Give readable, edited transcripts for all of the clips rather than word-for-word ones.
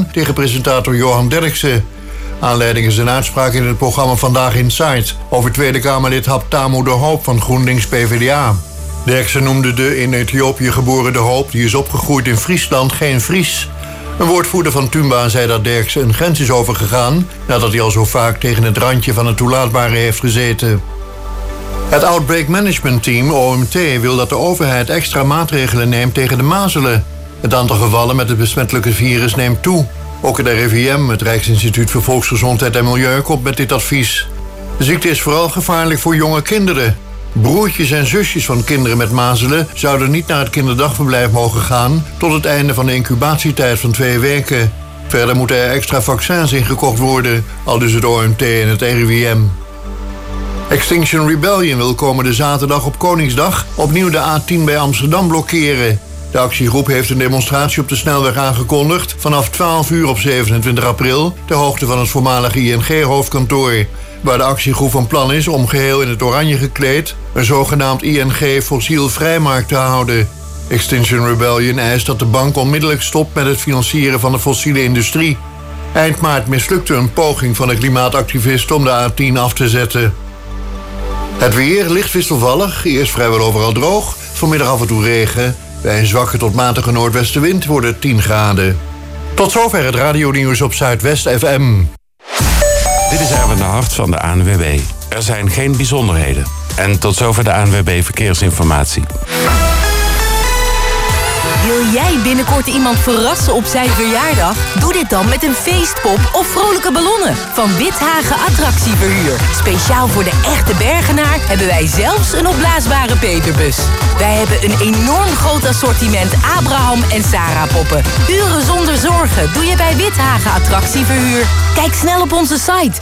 gaan tegen presentator Johan Derksen. Aanleiding is een uitspraak in het programma Vandaag Inside over Tweede Kamerlid Habtamo de Hoop van GroenLinks PvdA. Derksen noemde de in Ethiopië geboren de Hoop, die is opgegroeid in Friesland, geen Fries. Een woordvoerder van Tumba zei dat Derksen een grens is overgegaan nadat hij al zo vaak tegen het randje van het toelaatbare heeft gezeten. Het Outbreak Management Team, OMT, wil dat de overheid extra maatregelen neemt tegen de mazelen. Het aantal gevallen met het besmettelijke virus neemt toe. Ook het RIVM, het Rijksinstituut voor Volksgezondheid en Milieu, komt met dit advies. De ziekte is vooral gevaarlijk voor jonge kinderen. Broertjes en zusjes van kinderen met mazelen zouden niet naar het kinderdagverblijf mogen gaan tot het einde van de incubatietijd van 2 weken. Verder moeten er extra vaccins ingekocht worden, aldus het OMT en het RIVM. Extinction Rebellion wil komende zaterdag op Koningsdag opnieuw de A10 bij Amsterdam blokkeren. De actiegroep heeft een demonstratie op de snelweg aangekondigd vanaf 12 uur op 27 april... ter hoogte van het voormalige ING-hoofdkantoor. Waar de actiegroep van plan is om geheel in het oranje gekleed een zogenaamd ING fossielvrijmarkt te houden. Extinction Rebellion eist dat de bank onmiddellijk stopt met het financieren van de fossiele industrie. Eind maart mislukte een poging van de klimaatactivisten om de A10 af te zetten. Het weer licht wisselvallig, eerst vrijwel overal droog, vanmiddag af en toe regen. Bij een zwakke tot matige noordwestenwind worden het 10 graden. Tot zover het radionieuws op Zuidwest FM. Dit is Erwin de Hart van de ANWB. Er zijn geen bijzonderheden. En tot zover de ANWB Verkeersinformatie. Wil jij binnenkort iemand verrassen op zijn verjaardag? Doe dit dan met een feestpop of vrolijke ballonnen van Withagen Attractieverhuur. Speciaal voor de echte Bergenaar hebben wij zelfs een opblaasbare peperbus. Wij hebben een enorm groot assortiment Abraham en Sarah poppen. Uren zonder zorgen doe je bij Withagen Attractieverhuur. Kijk snel op onze site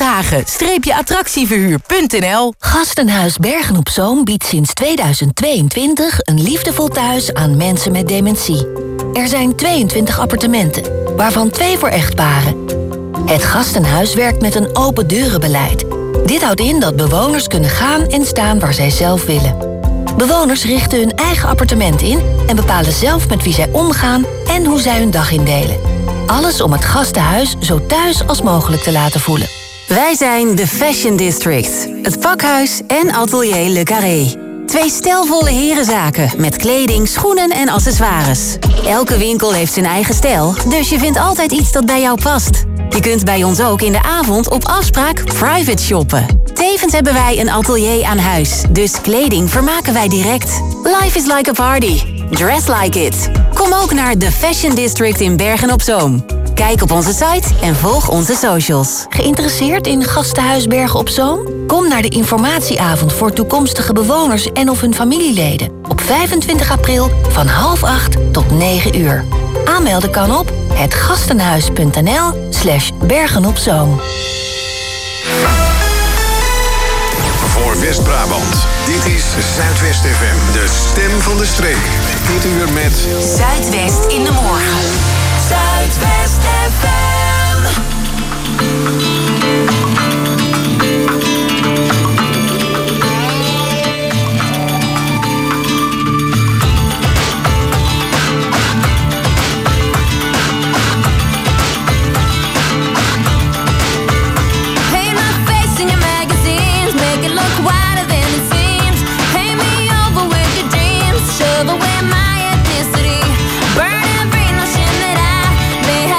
withagen-attractieverhuur.nl. Gastenhuis Bergen op Zoom biedt sinds 2022 een liefdevol thuis aan mensen met dementie. Er zijn 22 appartementen, waarvan 2 voor echtparen. Het Gastenhuis werkt met een open deurenbeleid. Dit houdt in dat bewoners kunnen gaan en staan waar zij zelf willen. Bewoners richten hun eigen appartement in en bepalen zelf met wie zij omgaan en hoe zij hun dag indelen. Alles om het gastenhuis zo thuis als mogelijk te laten voelen. Wij zijn de Fashion District, het pakhuis en atelier Le Carré. 2 stijlvolle herenzaken met kleding, schoenen en accessoires. Elke winkel heeft zijn eigen stijl, dus je vindt altijd iets dat bij jou past. Je kunt bij ons ook in de avond op afspraak private shoppen. Tevens hebben wij een atelier aan huis, dus kleding vermaken wij direct. Life is like a party. Dress like it. Kom ook naar de Fashion District in Bergen op Zoom. Kijk op onze site en volg onze socials. Geïnteresseerd in Gastenhuis Bergen op Zoom? Kom naar de informatieavond voor toekomstige bewoners en of hun familieleden. Op 25 april van 7:30 tot 9 uur. Aanmelden kan op hetgastenhuis.nl/Bergenopzoom. Voor West-Brabant, dit is Zuidwest FM, de stem van de streek. Dit uur met Zuidwest in de morgen. Zuidwest FM. Away my ethnicity, burn every notion that I may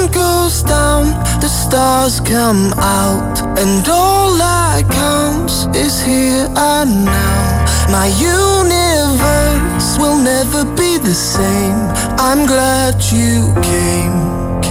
sun goes down, the stars come out, and all that counts is here and now. My universe will never be the same. I'm glad you came.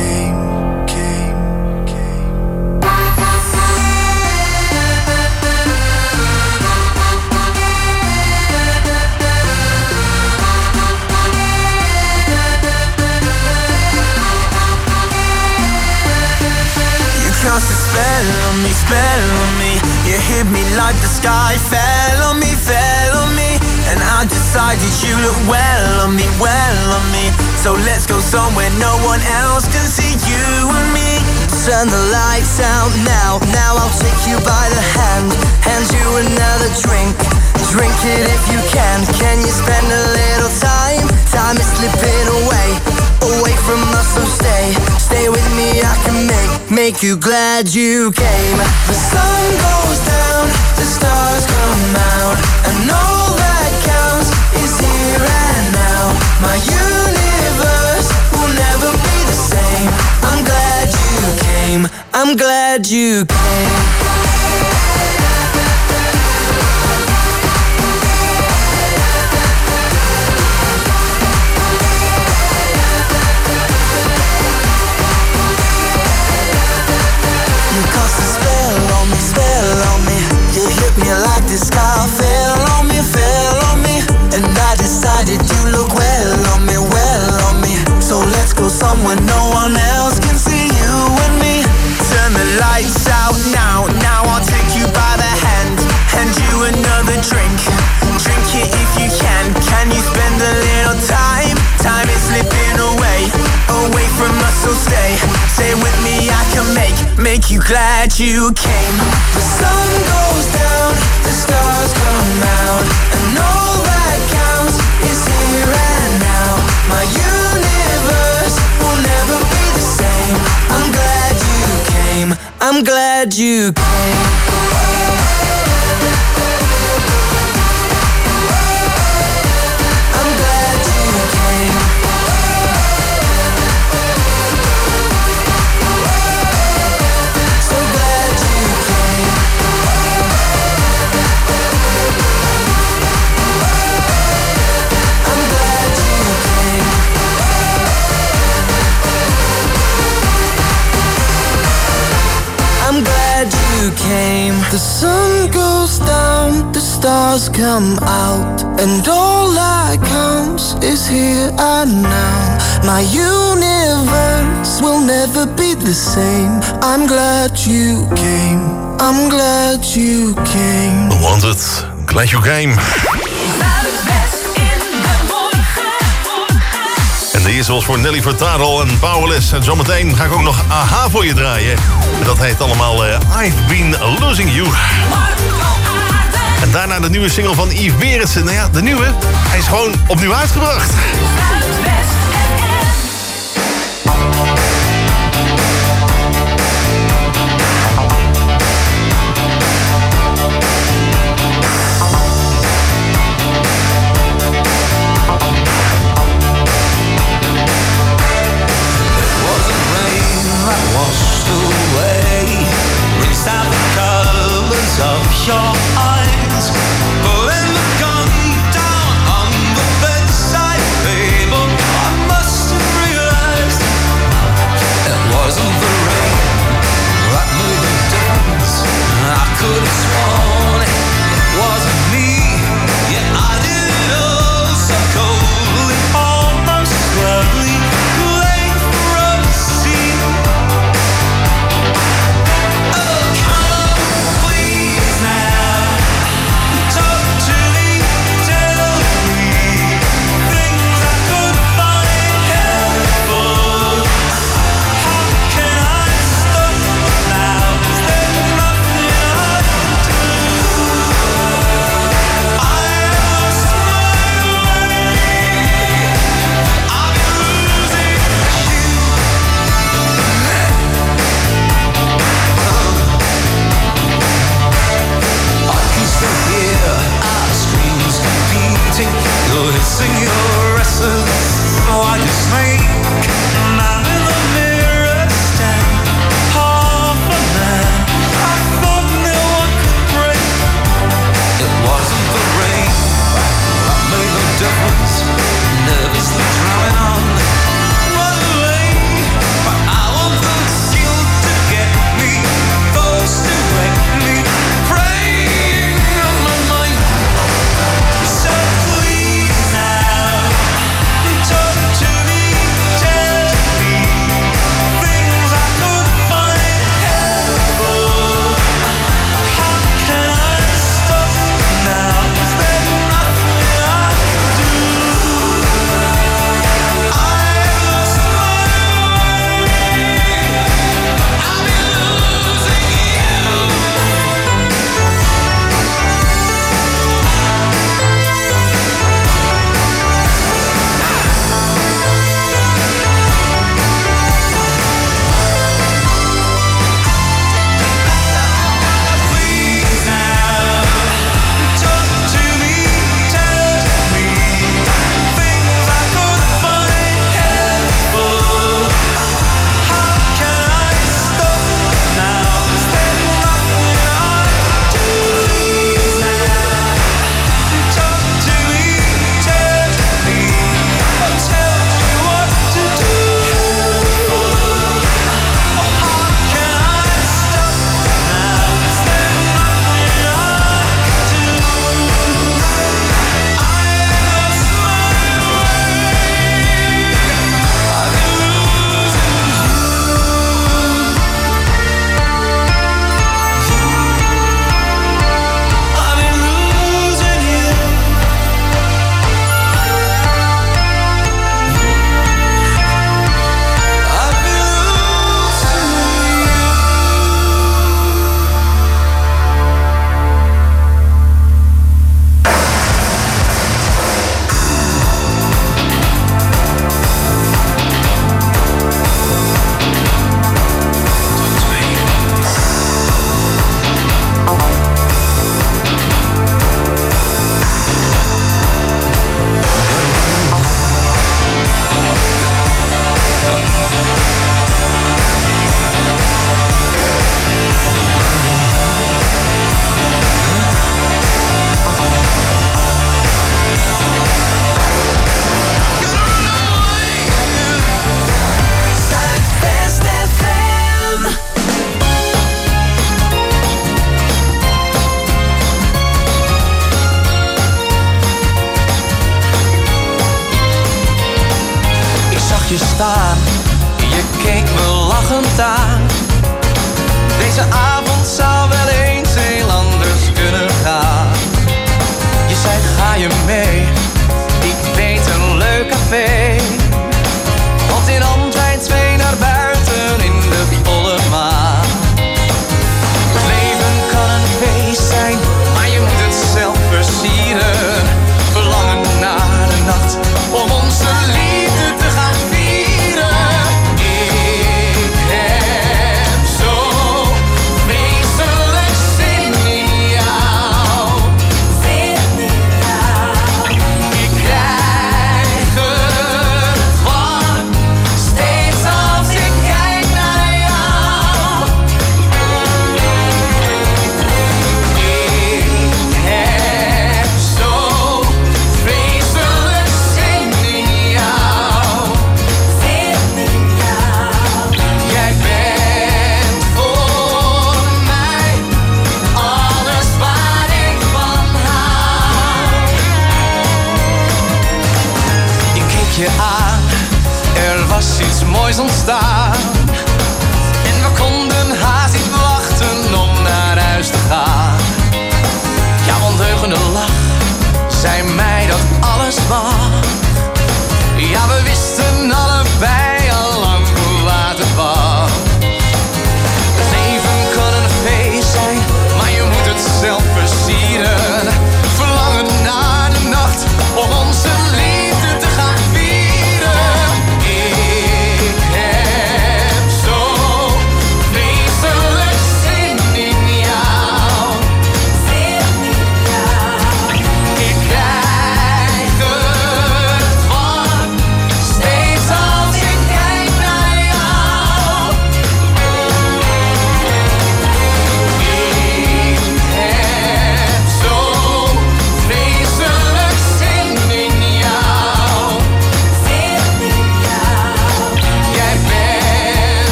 Cast a spell on me. You hit me like the sky fell on me. And I decided you look well on me. So let's go somewhere no one else can see you and me. Turn the lights out now. I'll take you by the hand you another drink. Drink it if you can. Can you spend a little time? Time is slipping away from us, so stay with me. I can make you glad you came. The sun goes down, the stars come out, and all that counts is here and now. My universe will never be the same. I'm glad you came. I'm glad you came. Spell on me. You hit me like the sky fell on me. And I decided you look well on me. So let's go somewhere no one else can see you and me. Turn the lights out now. I'll take you by the hand you another drink. Drink it if you can. Can you spend a little time? Time is slipping away from us, so stay with me. I can make you glad you came. The sun goes down, the stars come out, and all that counts is here and now. My universe will never be the same. I'm glad you came. I'm glad you came. Came. The sun goes down, the stars come out, and all that counts is here and now. My universe will never be the same. I'm glad you came. I'm glad you came. Want het? Glad you came. En de eerste was voor Nelly Furtado en Powerless. En zometeen ga ik ook nog AHA voor je draaien. En dat heet allemaal I've Been Losing You. En daarna de nieuwe single van Yves Berendsen. Nou ja, de nieuwe. Hij is gewoon opnieuw uitgebracht. Of your eyes, pulling the gun down on the bedside table.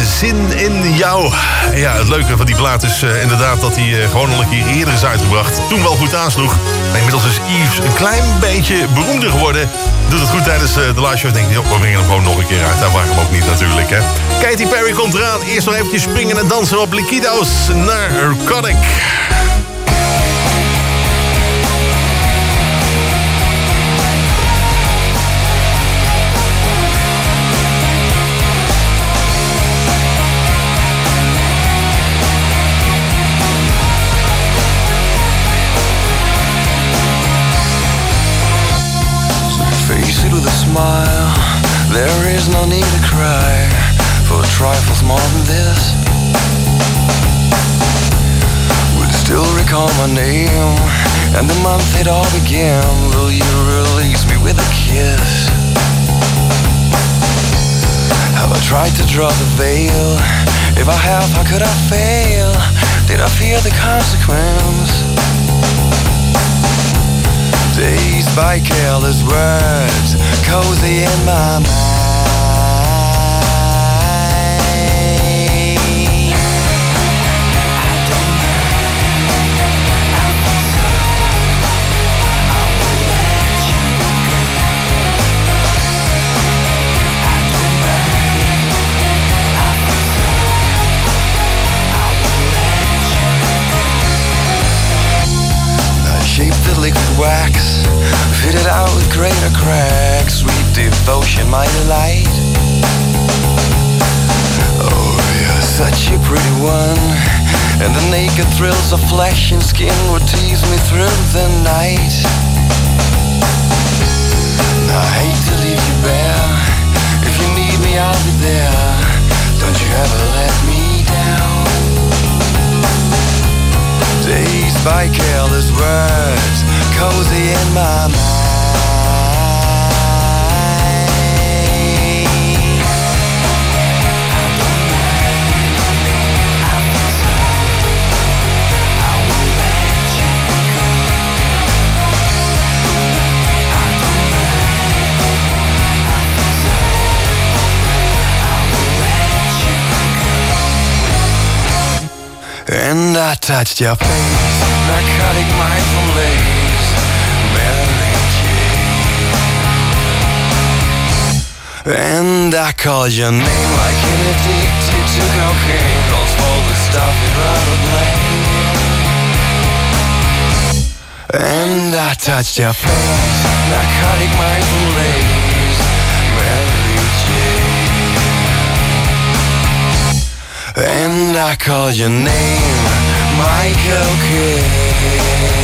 Zin in jou. Ja, het leuke van die plaat is inderdaad dat hij gewoon al een keer eerder is uitgebracht. Toen wel goed aansloeg. Maar inmiddels is Yves een klein beetje beroemder geworden. Doet het goed tijdens de live show. Denk je, we brengen hem gewoon nog een keer uit. Daar waren we hem ook niet natuurlijk, hè. Katy Perry komt eraan. Eerst nog eventjes springen en dansen op Liquido's Narcotic. Smile, there is no need to cry for trifles more than this. Would still recall my name and the month it all began. Will you release me with a kiss? Have I tried to draw the veil? If I have, how could I fail? Did I fear the consequence? Dazed by careless words, cozy in my mind. I shaped the liquid wax, fitted out with greater cracks. Sweet devotion, my delight. Oh, you're such a pretty one, and the naked thrills of flesh and skin would tease me through the night. I hate to leave you bare. If you need me, I'll be there. Don't you ever let me down. Dazed by careless words, cozy in my mind. And I touched your face, narcotic mindful lace, Mary Jane. And I called your name like an addicted to cocaine. Calls for the stuff you'd rather blame. And I touched your face, narcotic mindful lace, Mary Jane. And I call your name, Michael Kidd.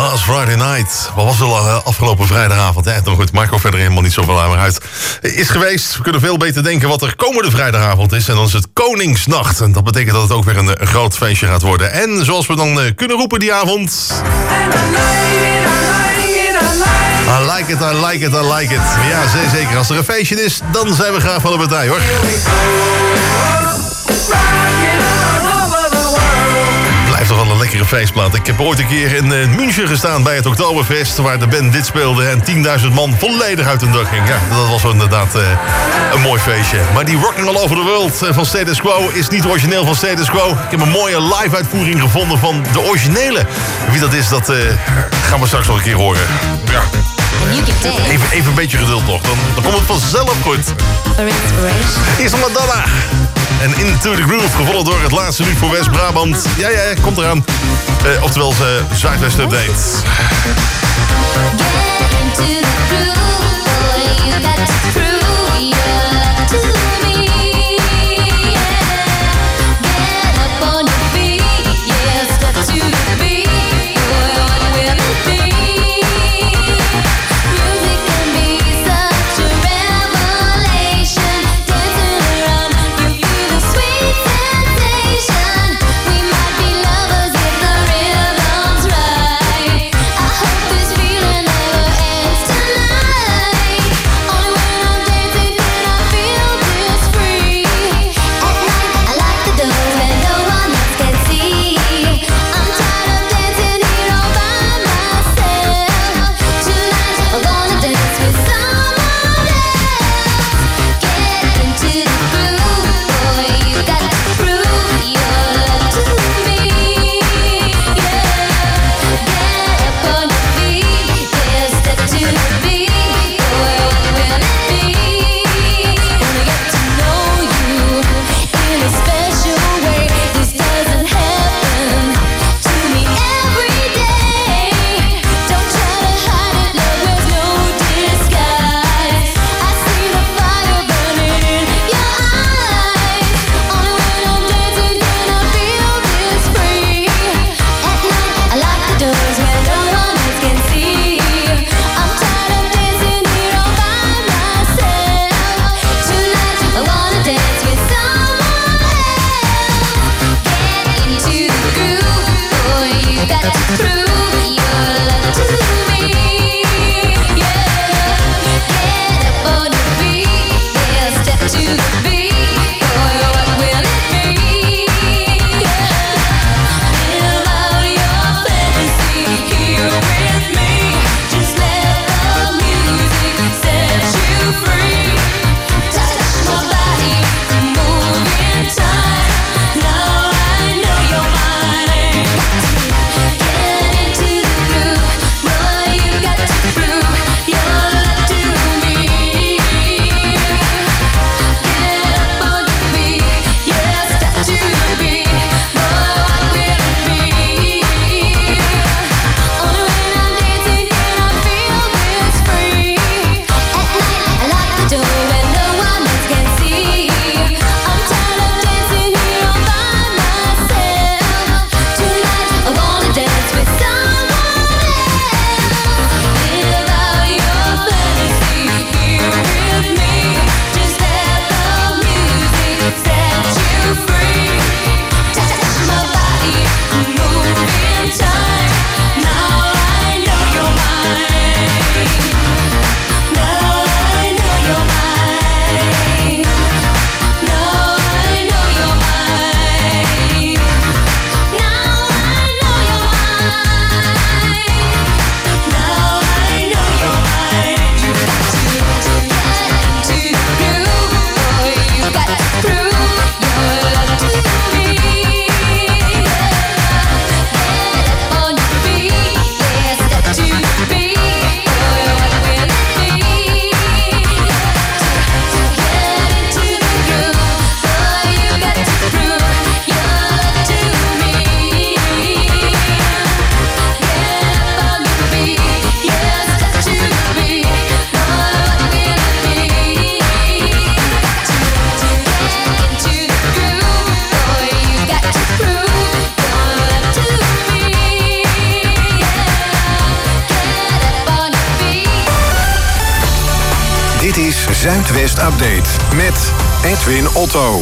Last Friday Night. Wat was het afgelopen vrijdagavond? Ja, toch goed, maakt ook verder helemaal niet zoveel aan meer uit. Is geweest, we kunnen veel beter denken wat er komende vrijdagavond is. En dan is het Koningsnacht. En dat betekent dat het ook weer een groot feestje gaat worden. En zoals we dan kunnen roepen die avond... I like it, I like it, I like it. Ja, zeker. Als er een feestje is, dan zijn we graag van de partij, hoor. Blijft toch wel een lekkere feestplaat. Ik heb ooit een keer in München gestaan bij het Oktoberfest... waar de band dit speelde en 10.000 man volledig uit hun dak ging. Ja, dat was wel inderdaad een mooi feestje. Maar die Rocking All Over the World van Status Quo is niet origineel van Status Quo. Ik heb een mooie live-uitvoering gevonden van de originele. Wie dat is, dat gaan we straks nog een keer horen. Ja. Even een beetje geduld nog, dan komt het vanzelf goed. Eerst nog Madonna. En Into the Groove, gevolgd door het laatste lied voor West-Brabant. Ja, komt eraan. Oftewel Zuidwest Update. Feeling is Zuidwest Update met Edwin Otto.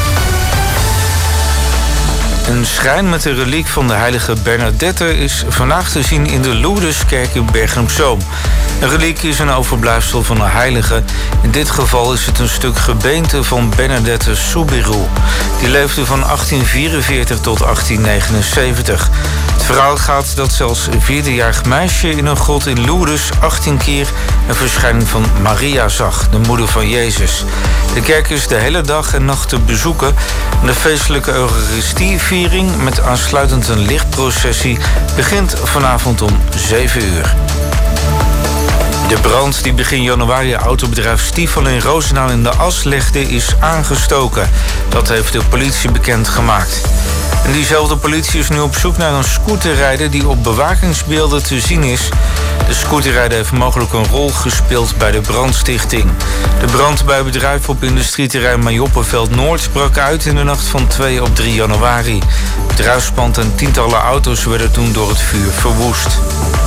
Een schrijn met de reliek van de heilige Bernadette is vandaag te zien in de Lourdeskerk in Bergen op Zoom. Een reliek is een overblijfsel van een heilige. In dit geval is het een stuk gebeente van Bernadette Soubirous. Die leefde van 1844 tot 1879. Het verhaal gaat dat zelfs een 4-jarig meisje in een grot in Lourdes 18 keer een verschijning van Maria zag, de moeder van Jezus. De kerk is de hele dag en nacht te bezoeken. De feestelijke Eucharistieviering met aansluitend een lichtprocessie begint vanavond om 7 uur. De brand die begin januari autobedrijf Stiefel in Roosendaal in de as legde is aangestoken. Dat heeft de politie bekendgemaakt. En diezelfde politie is nu op zoek naar een scooterrijder die op bewakingsbeelden te zien is. De scooterrijder heeft mogelijk een rol gespeeld bij de brandstichting. De brand bij het bedrijf op industrieterrein Majoppenveld Noord brak uit in de nacht van 2 op 3 januari. Het bedrijfspand en tientallen auto's werden toen door het vuur verwoest.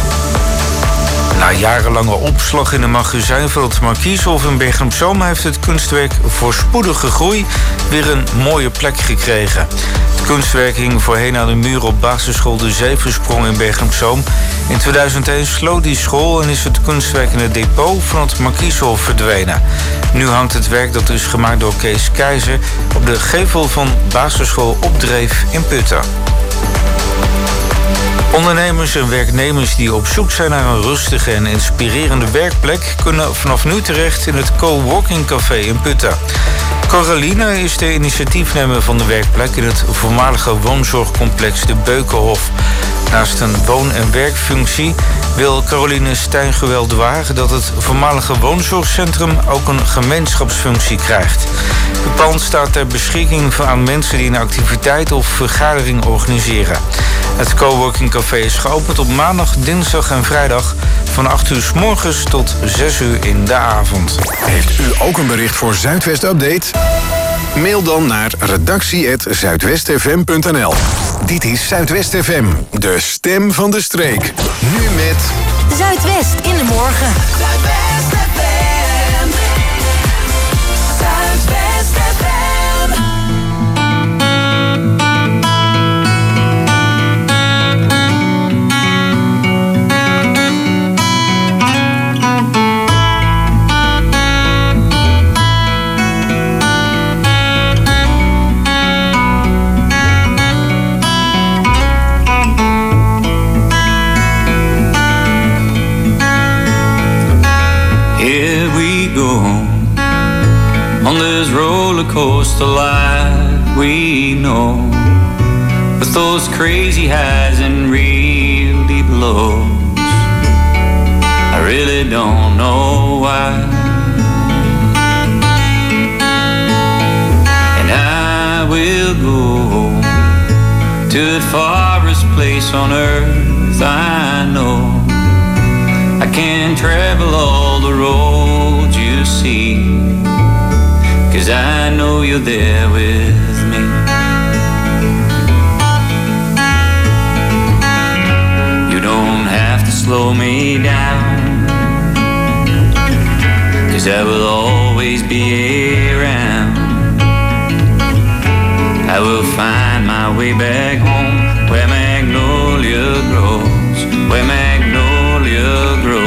Na jarenlange opslag in een magazijn van het Markieshof in Bergen op Zoom heeft het kunstwerk Voorspoedige Groei weer een mooie plek gekregen. Het kunstwerk hing voorheen aan de muur op basisschool De Zevensprong in Bergen op Zoom. In 2001 sloot die school en is het kunstwerk in het depot van het Markieshof verdwenen. Nu hangt het werk, dat is gemaakt door Kees Keizer, op de gevel van basisschool Opdreef in Putten. Ondernemers en werknemers die op zoek zijn naar een rustige en inspirerende werkplek kunnen vanaf nu terecht in het Coworking Café in Putten. Caroline is de initiatiefnemer van de werkplek in het voormalige woonzorgcomplex De Beukenhof. Naast een woon- en werkfunctie wil Caroline Stijn-Geweldewaar dat het voormalige woonzorgcentrum ook een gemeenschapsfunctie krijgt. Het pand staat ter beschikking aan mensen die een activiteit of vergadering organiseren. Het Coworking Café is geopend op maandag, dinsdag en vrijdag van 8 uur 's morgens tot 6 uur in de avond. Heeft u ook een bericht voor Zuidwest Update? Mail dan naar redactie@zuidwestfm.nl. Dit is Zuidwest FM, de stem van de streek. Nu met Zuidwest in de morgen. Zuidwest FM. Zuidwest FM. On this roller coaster life we know, with those crazy highs and real deep lows, I really don't know why. And I will go to the farthest place on earth I know. I can travel all the roads you see, 'cause I know you're there with me. You don't have to slow me down, 'cause I will always be around. I will find my way back home, where magnolia grows, where magnolia grows.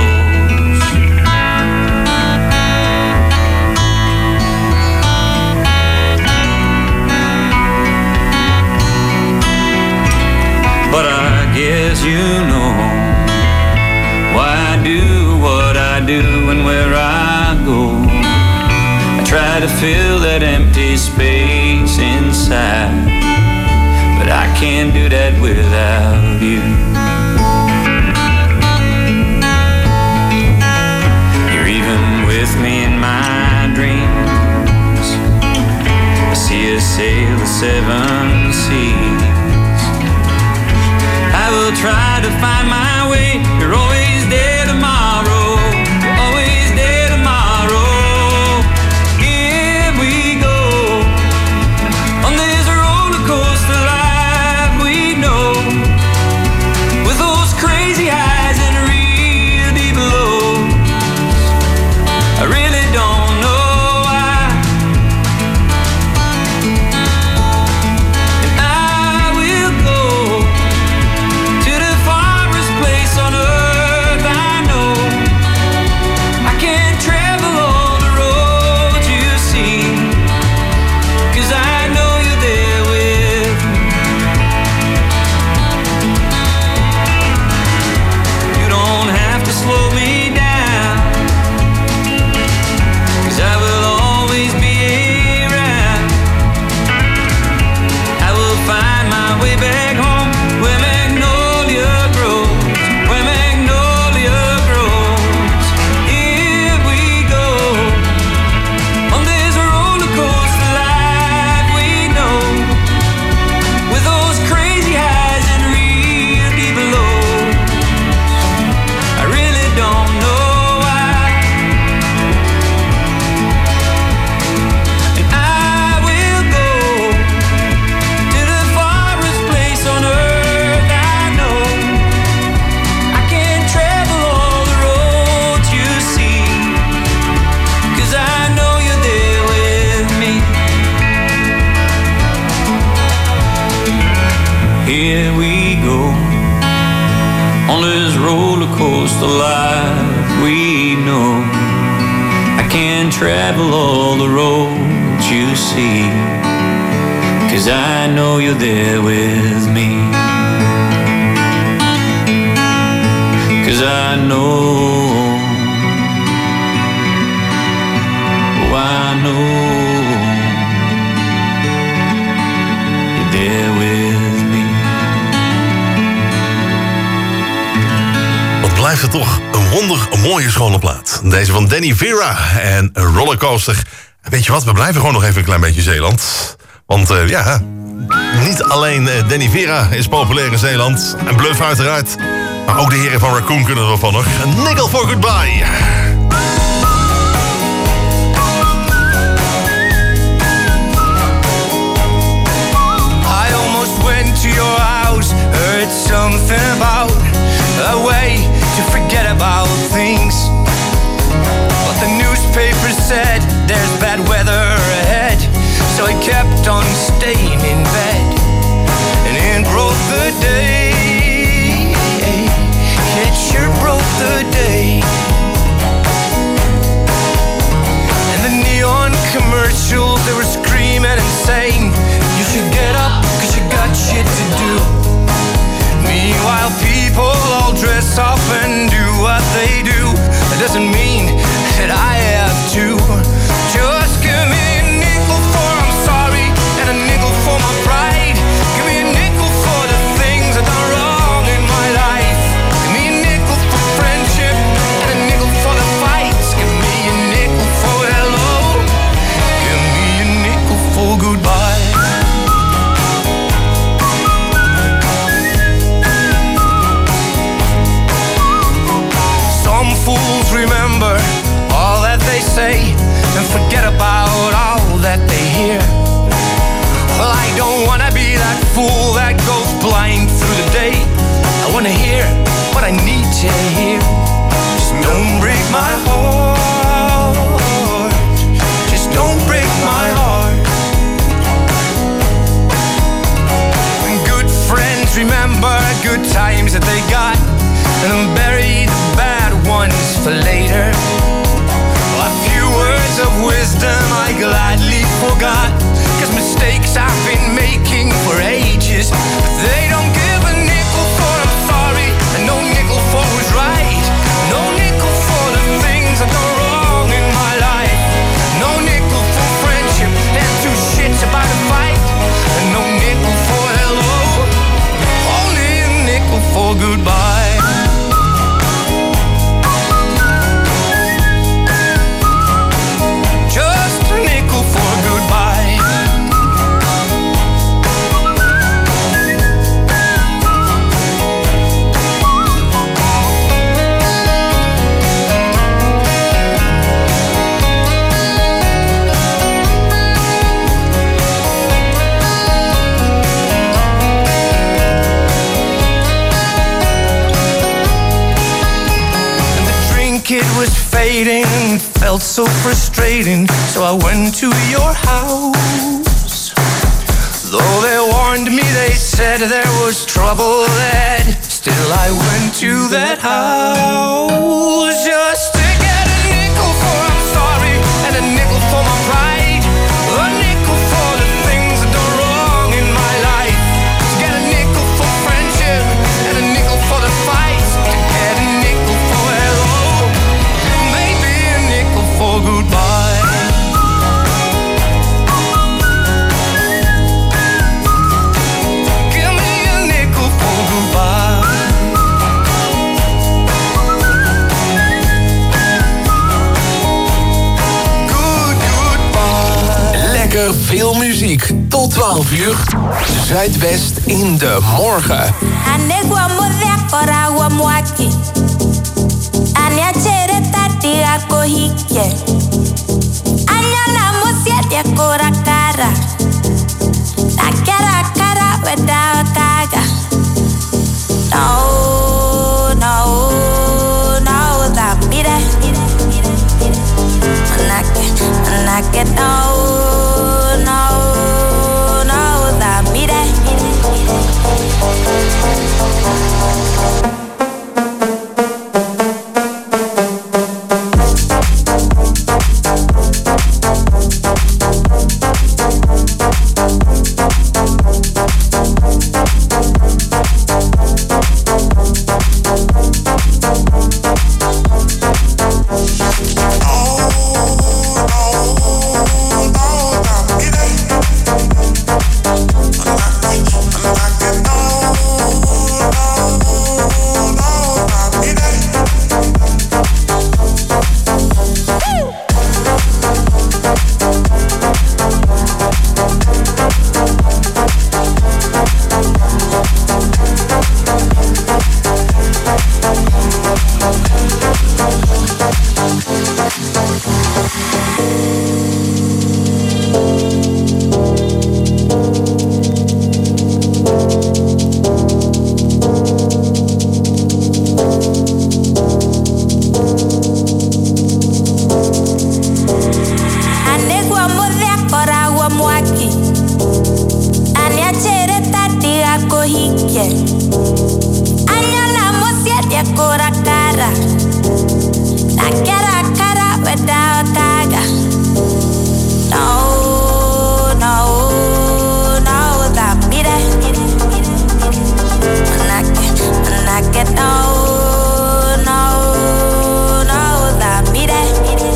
But I guess you know why I do what I do and where I go. I try to fill that empty space inside, but I can't do that without you. You're even with me in my dreams. I see us sail the 7 seas. I will try to find my way. You're always there tomorrow. You're always there tomorrow. Here we go on this roller coaster life we know, with roller coaster life we know. I can't travel all the roads you see, 'cause I know you're there with me. 'Cause I know, oh I know you're there with me. Wat blijft het toch een mooie schone plaat. Deze van Danny Vera en Rollercoaster. En weet je wat, we blijven gewoon nog even een klein beetje Zeeland. Want ja, niet alleen Danny Vera is populair in Zeeland. En Bluff uiteraard. Maar ook de heren van Raccoon kunnen er van nog. Een nickel for goodbye. I almost went to your house, heard something about a way to forget about things. But the newspaper said there's bad weather ahead, so I kept on staying in bed. And it broke the day. It sure broke the day. And the neon commercials, they were screaming and saying, you should get up, 'cause you got shit to do. Meanwhile, people all dress up and do what they do. That doesn't mean that I have to. Just give me a nickel for I'm sorry, and a nickel for my pride. Give me a nickel for the things that are wrong in my life. Give me a nickel for friendship, and a nickel for the fights. Give me a nickel for hello. Give me a nickel for goodbye. Some fools remember all that they say and forget about all that they hear. Well, I don't wanna be that fool that goes blind through the day. I wanna hear what I need to hear. Just don't break my heart. Just don't break my heart. Good friends remember good times that they got, and then bury the bad ones for later. A few words of wisdom I gladly forgot, 'cause mistakes I've been making for ages. But they don't give a nickel for I'm sorry, and no nickel for who's right. No nickel for the things that go wrong in my life. No nickel for friendship and two shits about a fight. And no nickel for hello, only a nickel for goodbye. It was fading, felt so frustrating, so I went to your house. Though they warned me, they said there was trouble ahead, still I went to that house just to get a nickel for I'm sorry, and a nickel for my pride. A nickel for the things that are wrong in my life. To get a nickel for friendship, and a nickel for the fights. To get a nickel for hello, maybe a nickel for goodbye. Give me a nickel for goodbye. Lekker veel muziek. Tot 12 uur. Zuidwest in de morgen. nada. La cara a cara without tiger. No, no, no, without me there. When I get no, no, no, without me there.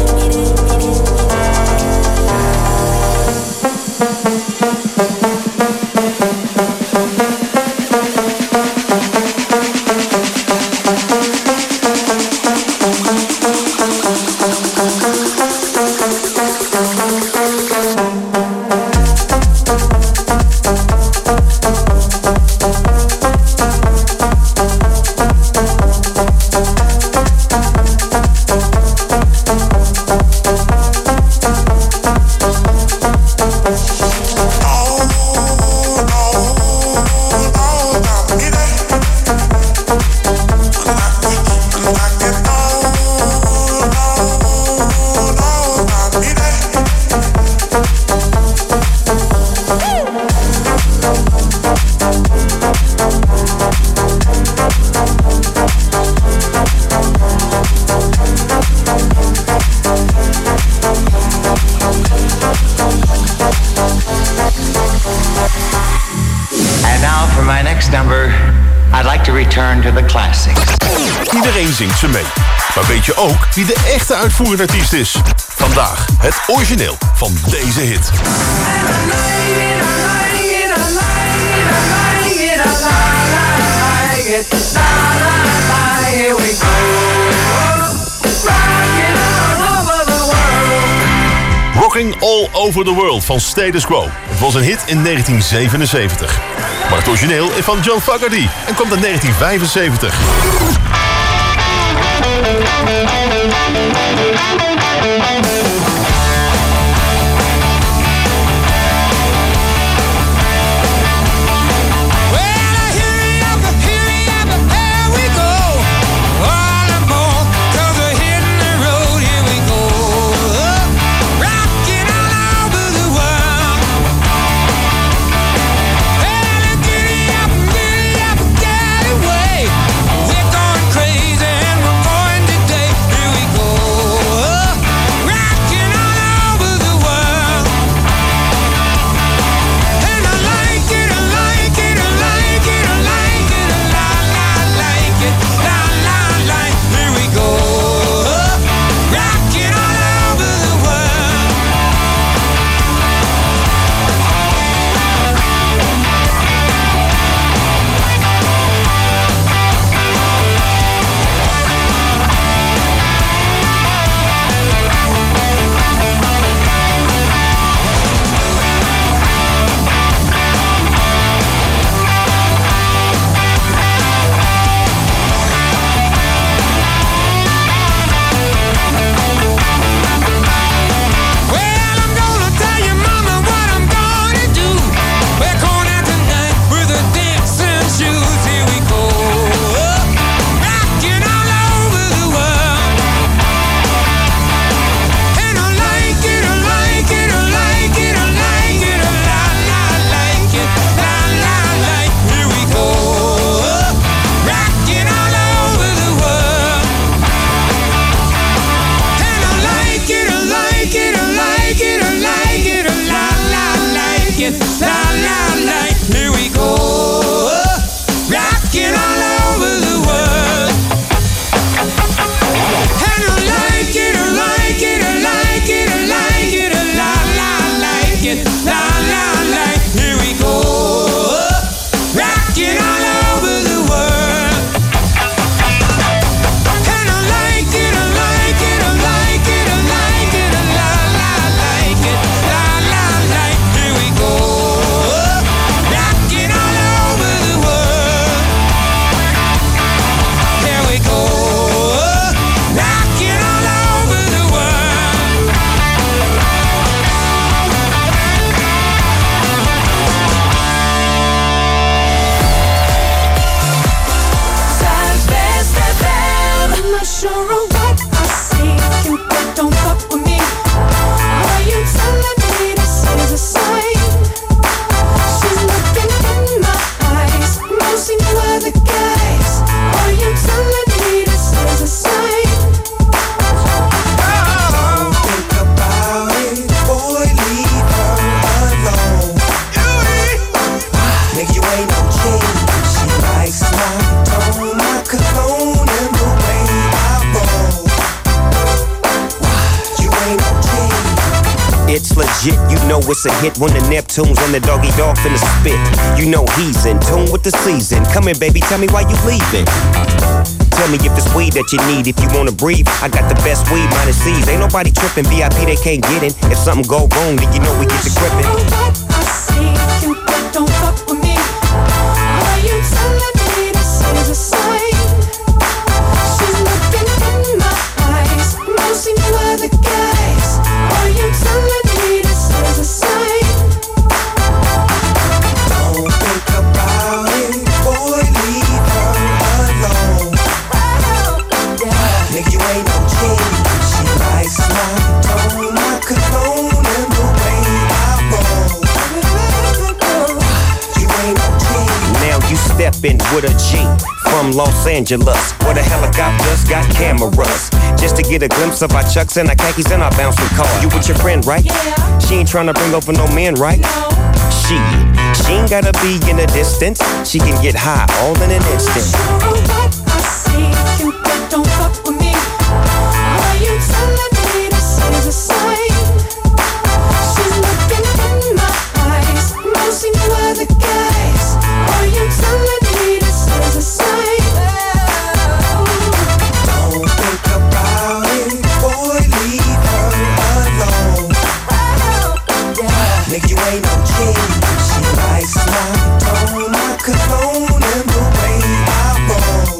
Iedereen zingt ze mee. Maar weet je ook wie de echte uitvoerende artiest is? Vandaag het origineel van deze hit. Rocking All Over the World van Status Quo. Het was een hit in 1977. Maar het origineel is van John Fogerty en komt in 1975. Are you telling me this is a legit. You know it's a hit when the Neptunes and the doggy dog finna spit. You know he's in tune with the season. Come here, baby, tell me why you leaving. Tell me if it's weed that you need. If you wanna breathe, I got the best weed minus C's. Ain't nobody tripping, VIP they can't get in. If something go wrong, then you know we get to gripping. I see you, but don't fuck with me. Are you telling me this is a sign? She's looking in my eyes, mostly for the guys. Are you telling me this is a sign? Don't think about it, boy, leave her alone. Nigga, you ain't no king. She likes my tone, my cologne, and the way I roll. You ain't no king. Now you steppin' with a G from Los Angeles, where the helicopters got cameras, just to get a glimpse of our chucks and our khakis and our bouncing car. You with your friend, right? Yeah. She ain't tryna bring over no men, right? No. She ain't gotta be in the distance. She can get high all in an instant. What I see you, but don't fuck with me. Are you telling me this is a sign? She's looking in my eyes, mostly for the guys. Are you telling me this is a sign? Don't think about it, boy, leave her alone. Nigga, you ain't no king. She likes my tone, my cologne, and the way I roll.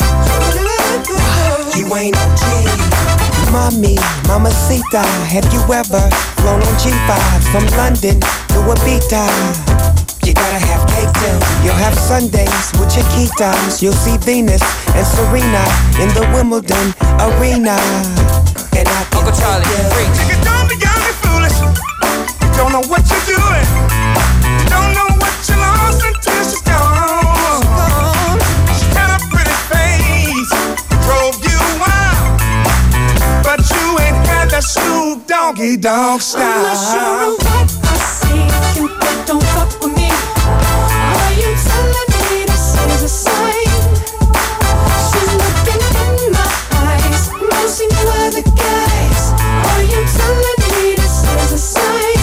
You ain't no king. Mommy, mamacita, have you ever flown on G5s from London to Ibiza? You gotta have cake too. You'll have Sundays with your key times. You'll see Venus and Serena in the Wimbledon arena. And I can Uncle Charlie, Nigga, don't be young and foolish. You don't know what you're doing. You don't know what you lost until she's gone. She had a pretty face, drove you wild, but you ain't had that Snoop Doggy Dogg style. I'm not sure of what I see you, but don't fuck with me. Are you telling me this is a sign? She's looking in my eyes, mostly for the guys. Are you telling me this is a sign?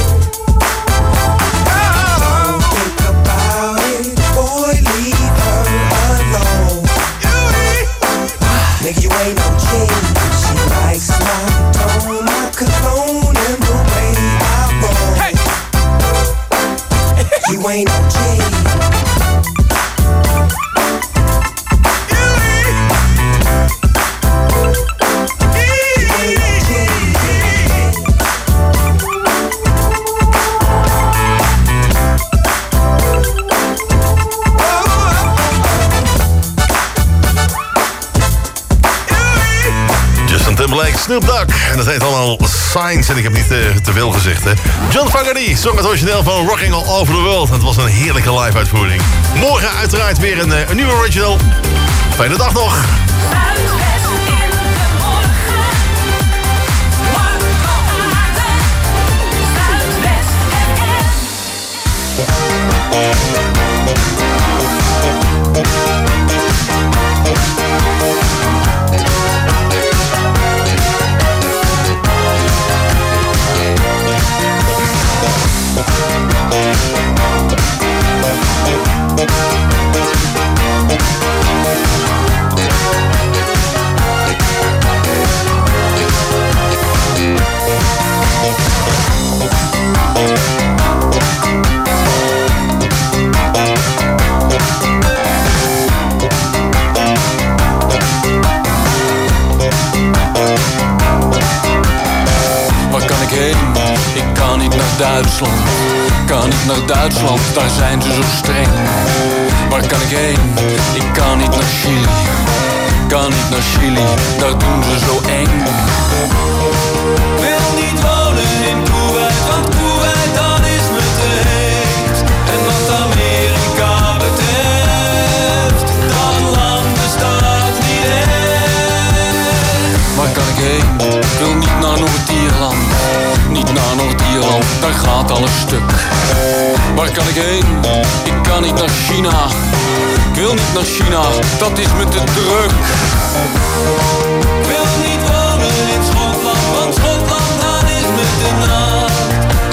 Don't think about it, boy, leave her alone. Nigga, you ain't no king. She likes my tone, my cologne, and the way I roll. Hey. You ain't no king. Justin Timberlake, Snoop Dogg. En dat heet allemaal Signs. En ik heb niet te veel gezegd, hè. John Fogerty zong het origineel van Rocking All Over the World. En het was een heerlijke live uitvoering. Morgen uiteraard weer een nieuwe original. Fijne dag nog. Duitsland, kan niet naar Duitsland, daar zijn ze zo streng. Waar kan ik heen? Ik kan niet naar Chili, kan niet naar Chili, daar doen ze zo eng. Wil niet wonen in Kuwait, want Kuwait dat is me te heet. En wat Amerika betreft, dat land bestaat niet echt. Waar kan ik heen? Ik wil niet naar Noord-Ierland, niet naar Noord-Ierland, daar gaat alles stuk. Waar kan ik heen? Ik kan niet naar China. Ik wil niet naar China, dat is me te druk. Ik wil niet wonen in Schotland, want Schotland dat is me te nat.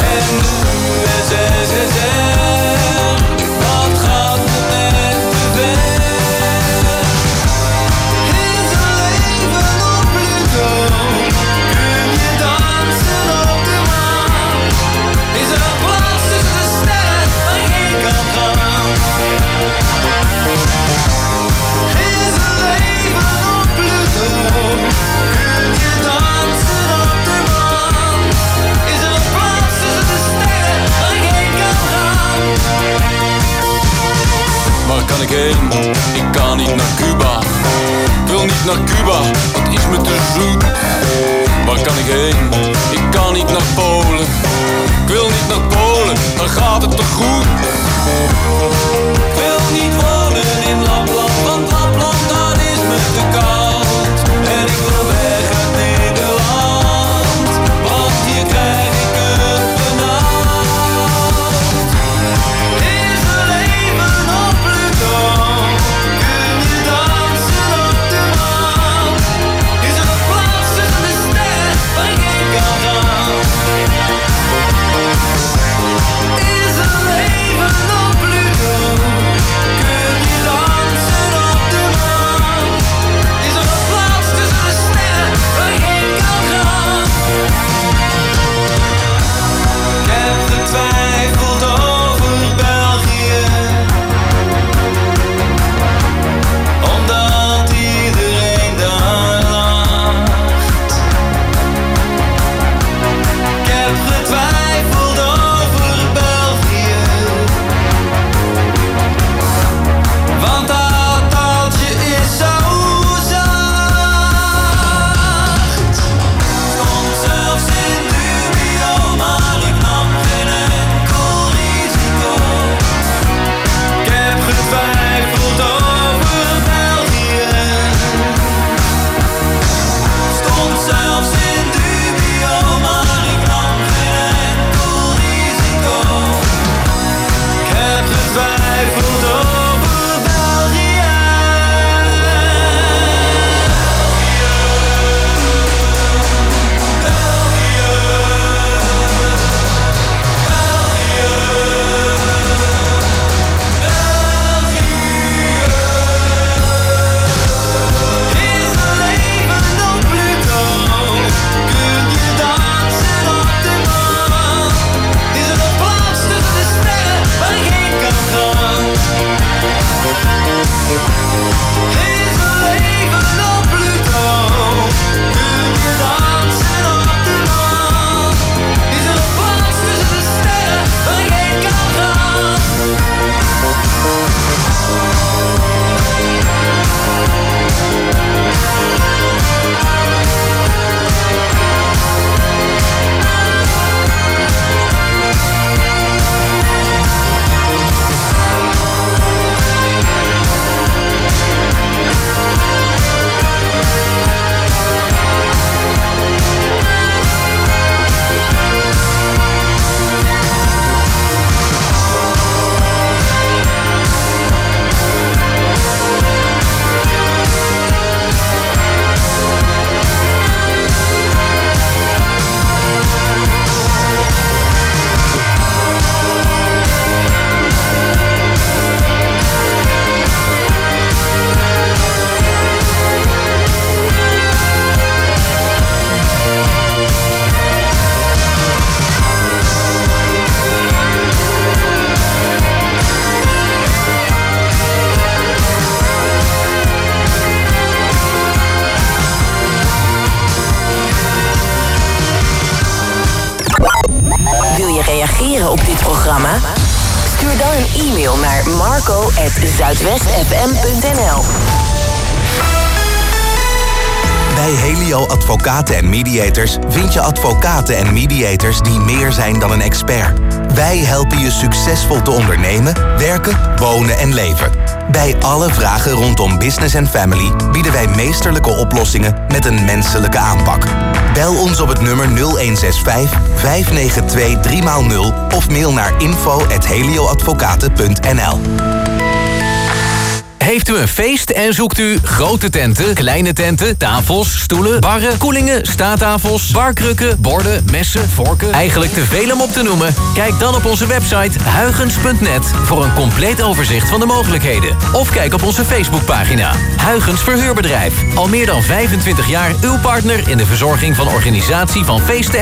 niet naar Cuba, dat is me te zoet. Waar kan ik heen? Ik kan niet naar Polen. Ik wil niet naar Polen, dan gaat het te goed. Ik wil niet wonen in Lapland, want Lapland dat is me te koud. En ik wil weg uit Nederland, want hier krijg ik het benauwd. Is er leven op Pluton? Kun je dansen op de maan? Is er een plaats tussen de sterren waar ik heen kan gaan? Is er leven op Pluton? Kun je dansen op de maan? Is er een plaats tussen de sterren waar ik heen kan gaan? Ik heb getwijfeld over België, omdat iedereen daar lacht. Ik heb getwijfeld over België, want dat taaltje is zo zacht. Stond zelfs in dubio, maar ik nam geen enkel risico. Ik heb getwijfeld over België. Stond zelfs in dubio, maar ik nam geen enkel risico. Ik heb getwijfeld over België. Is er leven op Pluton? Kun je dansen op de maan? Is er een plaats tussen de sterren waar ik heen kan gaan? Is er leven op Pluton? Kun je dansen op de maan? Is er een plaats tussen de sterren waar ik heen kan gaan? Wil je reageren op dit programma? Stuur dan een e-mail naar marco@zuidwestfm.nl. Bij Helio Advocaten en Mediators vind je advocaten en mediators die meer zijn dan een expert. Wij helpen je succesvol te ondernemen, werken, wonen en leven. Bij alle vragen rondom business en family bieden wij meesterlijke oplossingen met een menselijke aanpak. Bel ons op het nummer 0165 592 3x0 of mail naar info@helioadvocaten.nl. Heeft u een feest en zoekt u grote tenten, kleine tenten, tafels, stoelen, barren, koelingen, staattafels, barkrukken, borden, messen, vorken? Eigenlijk te veel om op te noemen? Kijk dan op onze website huygens.net voor een compleet overzicht van de mogelijkheden. Of kijk op onze Facebookpagina. Huygens Verhuurbedrijf. Al meer dan 25 jaar uw partner in de verzorging van organisatie van feesten